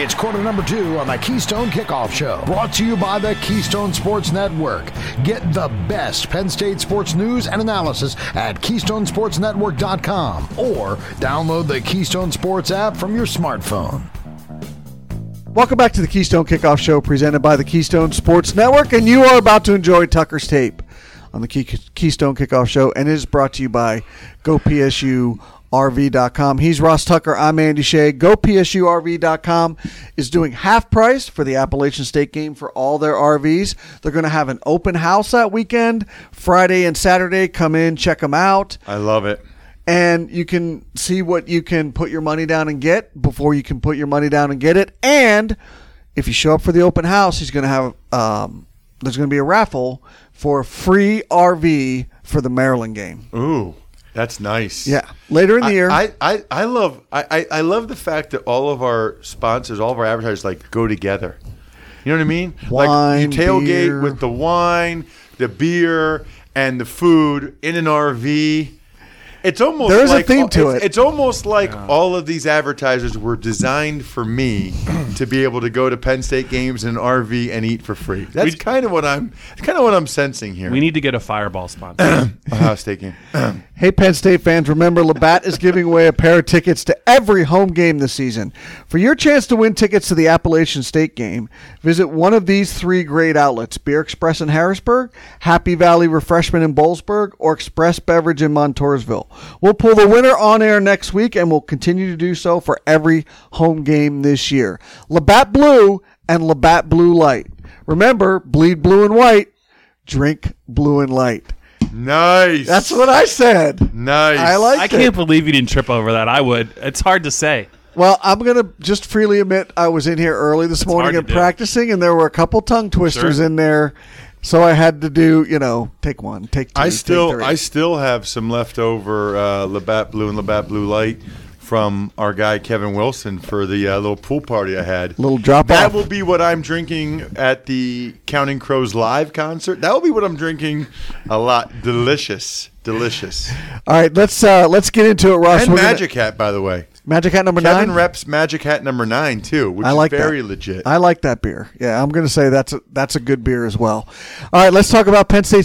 It's quarter number 2 on the Keystone Kickoff Show, brought to you by the Keystone Sports Network. Get the best Penn State sports news and analysis at KeystoneSportsNetwork.com or download the Keystone Sports app from your smartphone. Welcome back to the Keystone Kickoff Show, presented by the Keystone Sports Network, and you are about to enjoy Tucker's Tape on the Keystone Kickoff Show, and it is brought to you by GoPSURV.com. He's Ross Tucker. I'm Andy Shea. GoPSURV.com is doing half price for the Appalachian State game for all their RVs. They're going to have an open house that weekend, Friday and Saturday. Come in, check them out. I love it. And you can see what you can put your money down and get before you can put your money down and get it. And if you show up for the open house, he's going to have there's going to be a raffle for a free RV for the Maryland game. Ooh, that's nice. Yeah, later in the year. I love the fact that all of our sponsors, all of our advertisers, like go together. You know what I mean? Wine, like you tailgate beer. with the wine, the beer, and the food in an RV. It's almost there is like, a theme to it. It's almost like all of these advertisers were designed for me to be able to go to Penn State games in an RV and eat for free. That's kind of what I'm sensing here. We need to get a Fireball sponsor. Ohio State game. Hey, Penn State fans, remember Labatt is giving away a pair of tickets to every home game this season. For your chance to win tickets to the Appalachian State game, visit one of these 3 great outlets: Beer Express in Harrisburg, Happy Valley Refreshment in Boalsburg, or Express Beverage in Montoursville. We'll pull the winner on air next week, and we'll continue to do so for every home game this year. Labatt Blue and Labatt Blue Light. Remember, bleed blue and white, drink blue and light. Nice. That's what I said. Nice. I can't believe you didn't trip over that. I would. It's hard to say. Well, I'm going to just freely admit I was in here early this morning and practicing, and there were a couple tongue twisters in there. So I had to do, take one, take two, I take still have some leftover Labatt Blue and Labatt Blue Light from our guy Kevin Wilson for the little pool party I had. Little drop That off. will be what I'm drinking at the Counting Crows live concert. That will be what I'm drinking a lot. Delicious. All right, let's get into it, Ross. And Magic Hat, by the way. Magic Hat number 9? Kevin reps Magic Hat number 9, too, which is very legit. I like that beer. Yeah, I'm going to say that's a good beer as well. All right, let's talk about Penn State's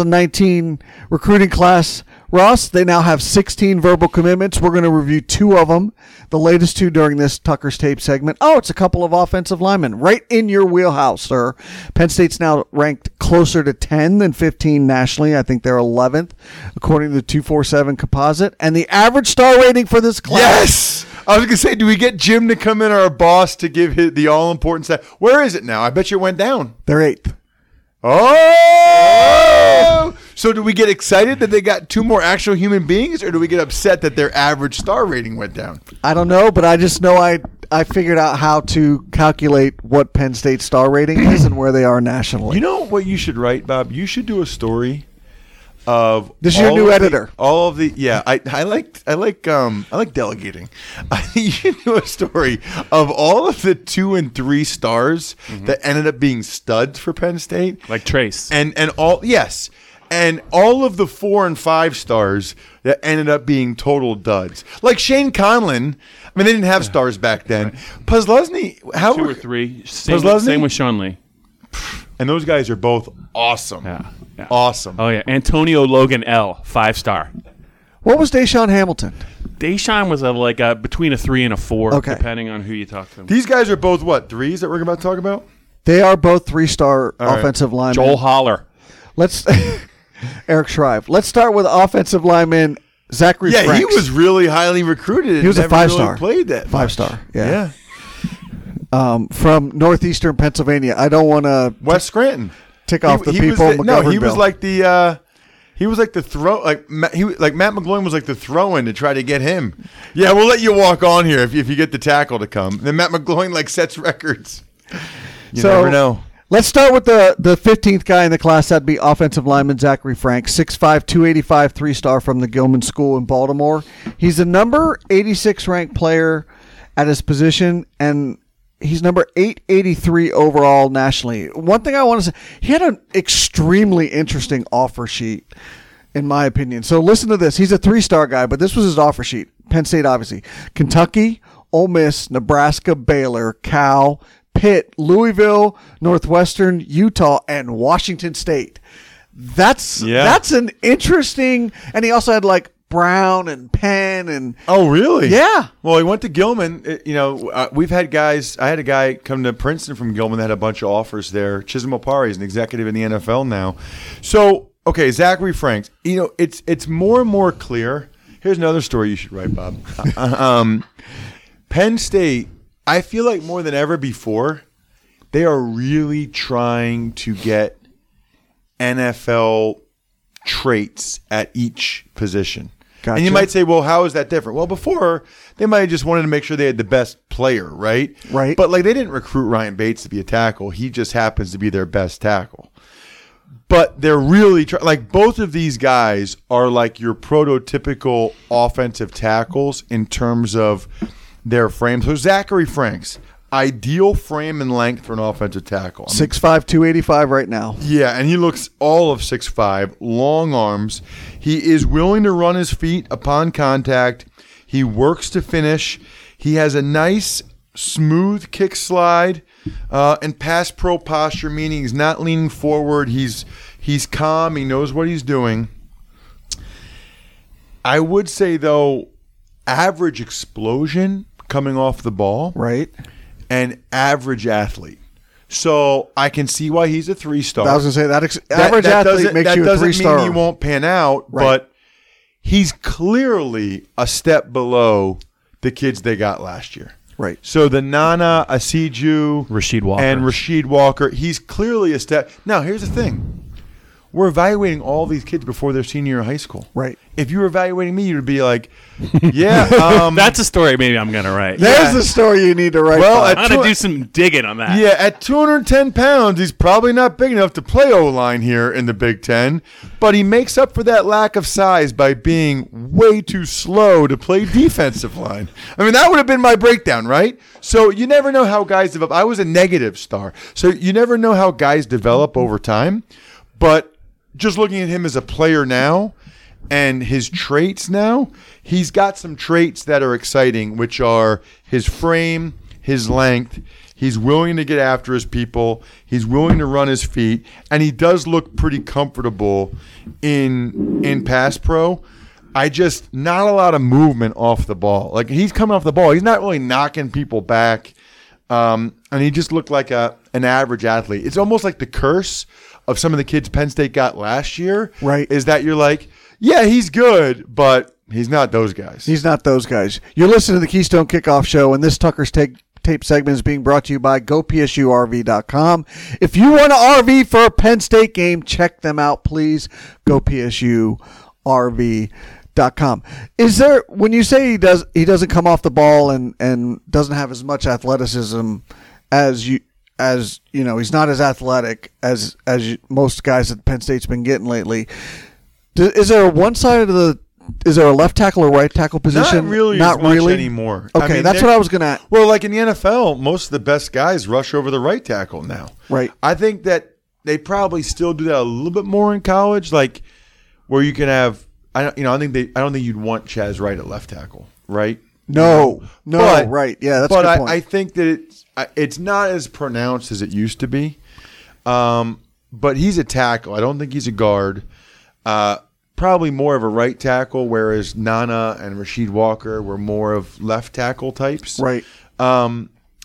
2019 recruiting class. Ross, they now have 16 verbal commitments. We're going to review 2 of them, the latest 2 during this Tucker's Tape segment. Oh, it's a couple of offensive linemen. Right in your wheelhouse, sir. Penn State's now ranked closer to 10 than 15 nationally. I think they're 11th, according to the 247 composite. And the average star rating for this class. Yes! I was going to say, do we get Jim to come in, our boss, to give the all-important stat? Where is it now? I bet you it went down. They're 8th. Oh! So do we get excited that they got 2 more actual human beings, or do we get upset that their average star rating went down? I don't know, but I just know I figured out how to calculate what Penn State's star rating is and where they are nationally. You know what you should write, Bob? You should do a story of this is your new editor. I like delegating. I think you should do a story of all of the 2 and 3 stars that ended up being studs for Penn State, like Trace, and all of the 4 and 5 stars that ended up being total duds, like Shane Conlon. I mean, they didn't have stars back then. Posluszny, 2 or 3. Same with Sean Lee. And those guys are both awesome. Yeah. Awesome. Oh, yeah. Antonio Logan L., 5-star. What was Deshaun Hamilton? Deshaun was between a 3 and a 4, depending on who you talk to. These guys are both, 3s that we're about to talk about? They are both 3-star offensive linemen. Joel Holler. Eric Shrive. Let's start with offensive lineman Zachary Franks. Yeah, he was really highly recruited. He was a 5-star. Really played that 5-star, yeah. From northeastern Pennsylvania. I don't want to West Scranton. Tick off the people. He was like the throw. Like Matt McGloin was like the throw-in to try to get him. Yeah, we'll let you walk on here if you get the tackle to come. Then Matt McGloin sets records. You never know. Let's start with the 15th guy in the class. That'd be offensive lineman Zachary Franks, 6'5", 285, 3-star from the Gilman School in Baltimore. He's the number 86 ranked player at his position, and he's number 883 overall nationally. One thing I want to say, he had an extremely interesting offer sheet, in my opinion. So listen to this. He's a 3-star guy, but this was his offer sheet. Penn State, obviously. Kentucky, Ole Miss, Nebraska, Baylor, Cal, Pitt, Louisville, Northwestern, Utah, and Washington State. That's an interesting. And he also had like Brown and Penn and. Oh, really? Yeah. Well, he went to Gilman. We've had guys. I had a guy come to Princeton from Gilman that had a bunch of offers there. Chisholm Opari is an executive in the NFL now. So, okay, Zachary Franks. It's more and more clear. Here's another story you should write, Bob. Penn State, I feel like more than ever before, they are really trying to get NFL traits at each position. Gotcha. And you might say, well, how is that different? Well, before, they might have just wanted to make sure they had the best player, right? Right. But they didn't recruit Ryan Bates to be a tackle. He just happens to be their best tackle. But they're really both of these guys are like your prototypical offensive tackles in terms of their frame. So Zachary Franks, ideal frame and length for an offensive tackle. 6'5", 285 right now. Yeah, and he looks all of 6'5", long arms. He is willing to run his feet upon contact. He works to finish. He has a nice, smooth kick slide and pass pro posture, meaning he's not leaning forward. He's calm. He knows what he's doing. I would say, though, average explosion coming off the ball. Right. And average athlete. So I can see why he's a 3-star. I was going to say average athlete makes you a 3-star. That doesn't mean he won't pan out, right. But he's clearly a step below the kids they got last year. Right. So the Nana, Asiju, Rasheed Walker, he's clearly a step. Now, here's the thing. We're evaluating all these kids before their senior year of high school. Right. If you were evaluating me, you'd be like, yeah. That's a story maybe I'm going to write. There's the story you need to write. Well, I'm going to do some digging on that. Yeah, at 210 pounds, he's probably not big enough to play O-line here in the Big Ten, but he makes up for that lack of size by being way too slow to play defensive line. I mean, that would have been my breakdown, right? So you never know how guys develop. I was a negative star. So you never know how guys develop over time, but just looking at him as a player now and his traits now, he's got some traits that are exciting, which are his frame, his length. He's willing to get after his people. He's willing to run his feet, and he does look pretty comfortable in pass pro. Not a lot of movement off the ball. Like, he's coming off the ball. He's not really knocking people back, and he just looked like an average athlete. It's almost like the curse of some of the kids Penn State got last year, right? Is that you're like, yeah, he's good, but he's not those guys. He's not those guys. You're listening to the Keystone Kickoff Show, and this Tucker's Tape segment is being brought to you by GoPSURV.com. If you want an RV for a Penn State game, check them out, please. GoPSURV.com. Is there, when you say he doesn't come off the ball and doesn't have as much athleticism as he's not as athletic as most guys that Penn State's been getting lately. Is there a left tackle or right tackle position? Not really anymore. Okay, I mean, that's what I was going to. Well, like in the NFL, most of the best guys rush over the right tackle now. Right. I think that they probably still do that a little bit more in college, like where you can have. I don't think you'd want Chaz Wright at left tackle, right? No, right. Yeah, that's a good point. I think that it's not as pronounced as it used to be. But he's a tackle. I don't think he's a guard. Probably more of a right tackle, whereas Nana and Rasheed Walker were more of left tackle types. Right. We'll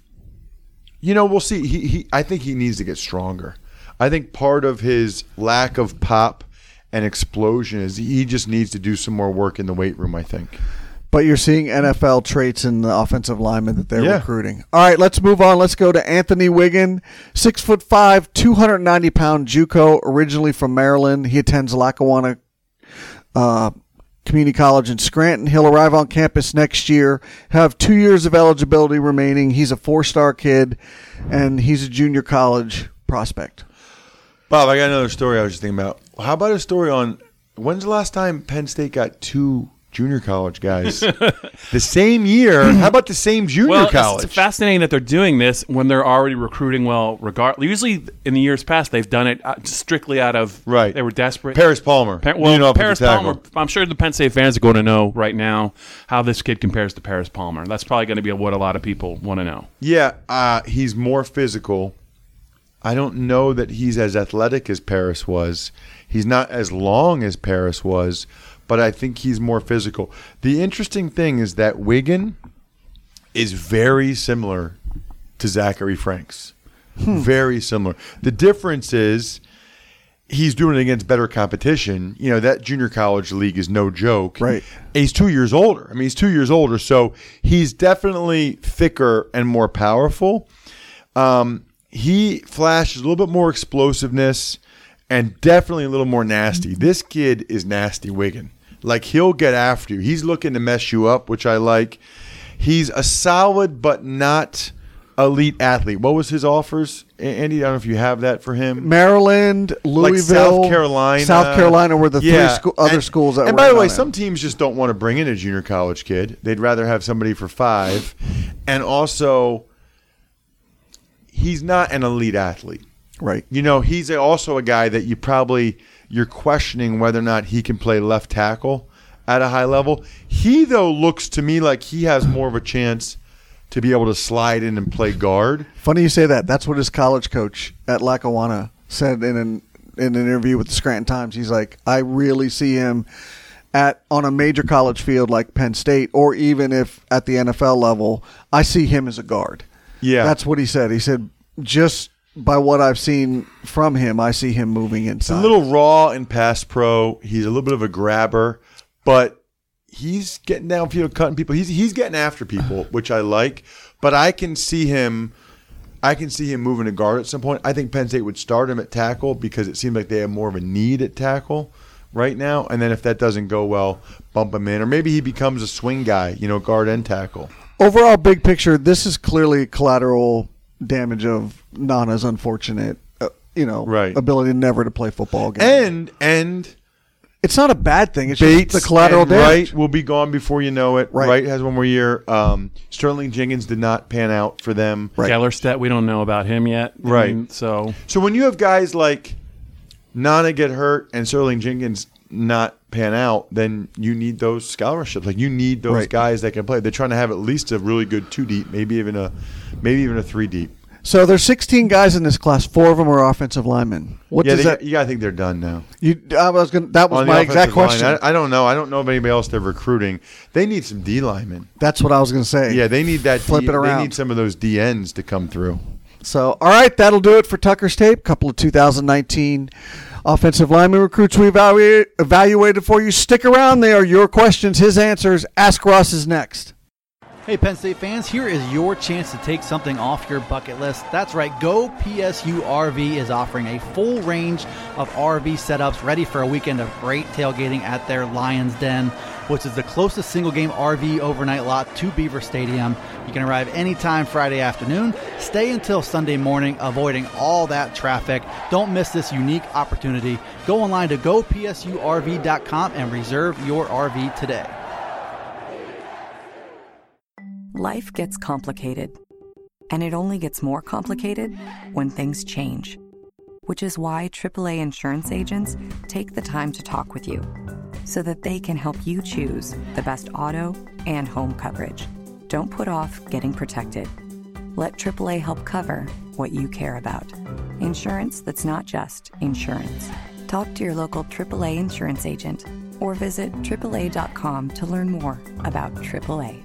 see. I think he needs to get stronger. I think part of his lack of pop and explosion is he just needs to do some more work in the weight room, I think. But you're seeing NFL traits in the offensive linemen that they're recruiting. All right, let's move on. Let's go to Anthony Wiggin, 6'5", 290-pound JUCO, originally from Maryland. He attends Lackawanna Community College in Scranton. He'll arrive on campus next year, have 2 years of eligibility remaining. He's a 4-star kid, and he's a junior college prospect. Bob, I got another story I was just thinking about. How about a story on when's the last time Penn State got 2 junior college guys. The same year. How about the same junior college? It's fascinating that they're doing this when they're already recruiting well. Usually in the years past, they've done it strictly out of they were desperate. Paris Palmer. Paris Palmer. I'm sure the Penn State fans are going to know right now how this kid compares to Paris Palmer. That's probably going to be what a lot of people want to know. Yeah, he's more physical. I don't know that he's as athletic as Paris was. He's not as long as Paris was. But I think he's more physical. The interesting thing is that Wiggin is very similar to Zachary Franks. Very similar. The difference is he's doing it against better competition. You know, that junior college league is no joke. Right. He's 2 years older. I mean, he's 2 years older, so he's definitely thicker and more powerful. He flashes a little bit more explosiveness and definitely a little more nasty. This kid is nasty, Wiggin. Like, he'll get after you. He's looking to mess you up, which I like. He's a solid but not elite athlete. What was his offers, Andy? I don't know if you have that for him. Maryland, Louisville, South Carolina were the three other schools that were. And by the way, some teams just don't want to bring in a junior college kid. They'd rather have somebody for 5. And also, he's not an elite athlete. Right. You know, he's also a guy that you're questioning whether or not he can play left tackle at a high level. He, though, looks to me like he has more of a chance to be able to slide in and play guard. Funny you say that. That's what his college coach at Lackawanna said in an interview with the Scranton Times. He's like, I really see him on a major college field like Penn State, or even if at the NFL level, I see him as a guard. Yeah. That's what he said. He said, just by what I've seen from him, I see him moving inside. He's a little raw in pass pro. He's a little bit of a grabber, but he's getting downfield, cutting people. He's getting after people, which I like. But I can see him moving to guard at some point. I think Penn State would start him at tackle because it seems like they have more of a need at tackle right now. And then if that doesn't go well, bump him in, or maybe he becomes a swing guy, guard and tackle. Overall, big picture, this is clearly collateral damage of Nana's unfortunate, ability never to play football again. And it's not a bad thing. It's Bates just the collateral damage. Wright will be gone before you know it. Wright has one more year. Sterling Jenkins did not pan out for them. Right. Gellerstedt, we don't know about him yet. Right. So when you have guys like Nana get hurt and Sterling Jenkins not pan out, then you need those scholarships. Like, you need those guys that can play. They're trying to have at least a really good 2 deep, maybe even a 3 deep. So there's 16 guys in this class. 4 of them are offensive linemen. You gotta think they're done now. That was my exact question. I don't know. I don't know of anybody else they're recruiting. They need some D linemen. That's what I was going to say. Yeah, they need that. Flip it around. They need some of those DNs to come through. So, all right, that'll do it for Tucker's Tape. Couple of 2019 offensive lineman recruits we evaluated for you. Stick around. They are your questions, his answers. Ask Ross is next. Hey, Penn State fans, here is your chance to take something off your bucket list. That's right, Go PSU RV is offering a full range of RV setups ready for a weekend of great tailgating at their Lions Den, which is the closest single-game RV overnight lot to Beaver Stadium. You can arrive anytime Friday afternoon, stay until Sunday morning, avoiding all that traffic. Don't miss this unique opportunity. Go online to gopsurv.com and reserve your RV today. Life gets complicated, and it only gets more complicated when things change, which is why AAA insurance agents take the time to talk with you so that they can help you choose the best auto and home coverage. Don't put off getting protected. Let AAA help cover what you care about. Insurance that's not just insurance. Talk to your local AAA insurance agent or visit AAA.com to learn more about AAA.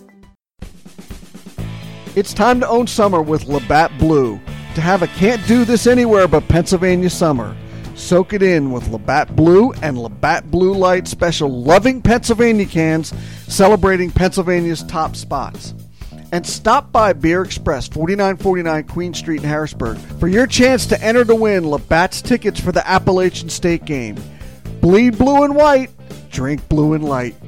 It's time to own summer with Labatt Blue. To have a can't do this anywhere but Pennsylvania summer. Soak it in with Labatt Blue and Labatt Blue Light special Loving Pennsylvania cans celebrating Pennsylvania's top spots. And stop by Beer Express, 4949 Queen Street in Harrisburg, for your chance to enter to win Labatt's tickets for the Appalachian State game. Bleed blue and white, drink blue and light.